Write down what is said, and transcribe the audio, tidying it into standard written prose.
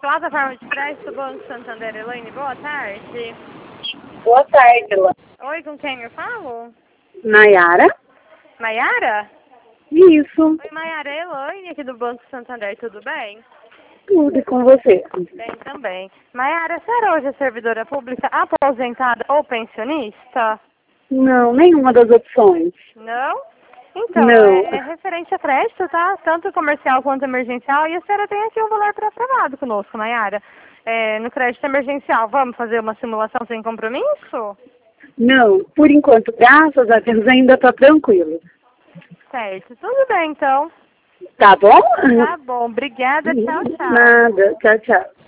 Plataforma de crédito do Banco Santander, Elaine, boa tarde. Boa tarde, Lá. Oi, com quem eu falo? Nayara? Maiara? Isso, Oi, Maiara, é Elaine aqui do Banco Santander, tudo bem? tudo e com você. Bem também. Maiara, a senhora hoje é servidora pública aposentada ou pensionista? Não, nenhuma das opções. Não? Então, Não. é referente a crédito, tá? Tanto comercial quanto emergencial. E a senhora tem aqui um valor pré-aprovado conosco, Maiara. No crédito emergencial, vamos fazer uma simulação sem compromisso? Não, por enquanto, graças a Deus, ainda tá tranquilo. Certo, tudo bem então. Tá bom? Tá bom, obrigada, tchau, tchau. Nada, tchau, tchau.